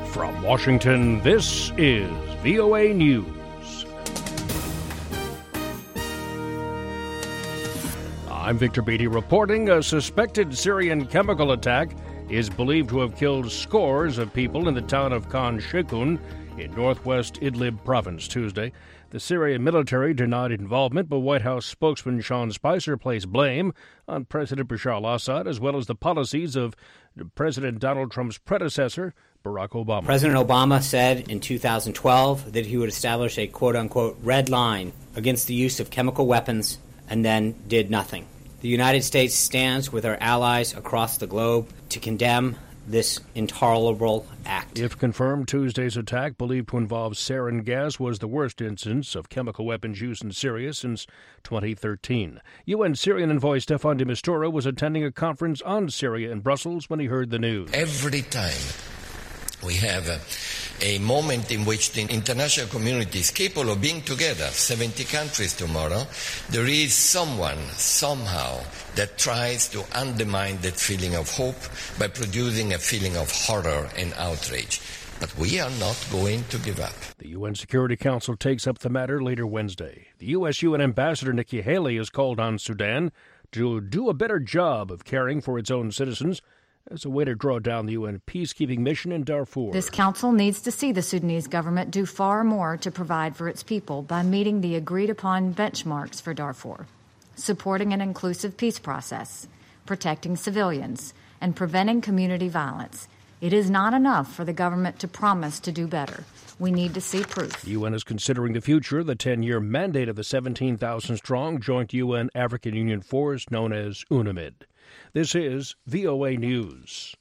From Washington, this is VOA News. I'm Victor Beatty reporting a suspected Syrian chemical attack is believed to have killed scores of people in the town of Khan Sheikhoun in northwest Idlib province Tuesday. The Syrian military denied involvement, but White House spokesman Sean Spicer placed blame on President Bashar al-Assad as well as the policies of President Donald Trump's predecessor, Barack Obama. President Obama said in 2012 that he would establish a quote-unquote red line against the use of chemical weapons and then did nothing. The United States stands with our allies across the globe to condemn this intolerable act. If confirmed, Tuesday's attack, believed to involve sarin gas, was the worst instance of chemical weapons use in Syria since 2013. UN Syrian envoy Staffan de Mistura was attending a conference on Syria in Brussels when he heard the news. Every time we have a moment in which the international community is capable of being together, 70 countries tomorrow, there is someone, somehow, that tries to undermine that feeling of hope by producing a feeling of horror and outrage. But we are not going to give up. The UN Security Council takes up the matter later Wednesday. The U.S. UN Ambassador Nikki Haley has called on Sudan to do a better job of caring for its own citizens as a way to draw down the UN peacekeeping mission in Darfur. This council needs to see the Sudanese government do far more to provide for its people by meeting the agreed-upon benchmarks for Darfur, supporting an inclusive peace process, protecting civilians, and preventing community violence. It is not enough for the government to promise to do better. We need to see proof. The UN is considering the future, the 10-year mandate of the 17,000-strong Joint UN African Union Force known as UNAMID. This is VOA News.